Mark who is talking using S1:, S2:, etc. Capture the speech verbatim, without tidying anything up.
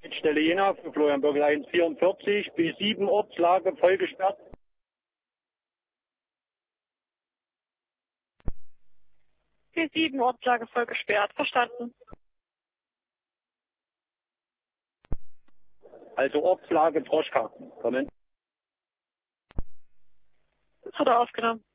S1: Stelle Jena für Florian Bürgel eins vierundvierzig, B sieben Ortslage voll gesperrt.
S2: B sieben Ortslage voll gesperrt, verstanden.
S1: Also Ortslage Droschka. Kommen.
S2: Das hat er aufgenommen.